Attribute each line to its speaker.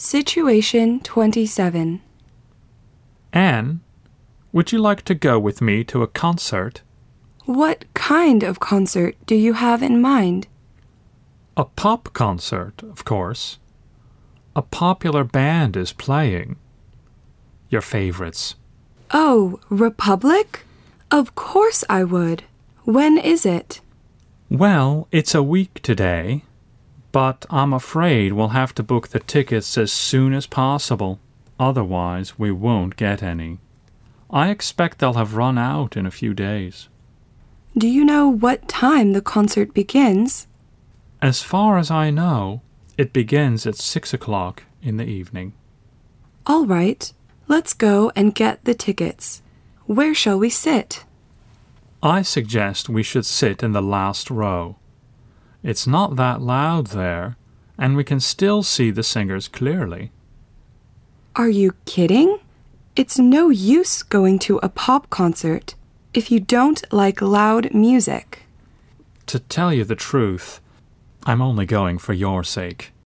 Speaker 1: Situation 27.
Speaker 2: Anne, would you like to go with me to a concert?
Speaker 1: What kind of concert do you have in mind?
Speaker 2: A pop concert, of course. A popular band is playing. Your favorites.
Speaker 1: Oh, Republic? Of course I would. When is it?
Speaker 2: Well, it's a week today, but I'm afraid we'll have to book the tickets as soon as possible. Otherwise, we won't get any. I expect they'll have run out in a few days.
Speaker 1: Do you know what time the concert begins?
Speaker 2: As far as I know, it begins at 6 o'clock in the evening.
Speaker 1: All right, let's go and get the tickets. Where shall we sit?
Speaker 2: I suggest we should sit in the last row. It's not that loud there, and we can still see the singers clearly.
Speaker 1: Are you kidding? It's no use going to a pop concert if you don't like loud music.
Speaker 2: To tell you the truth, I'm only going for your sake.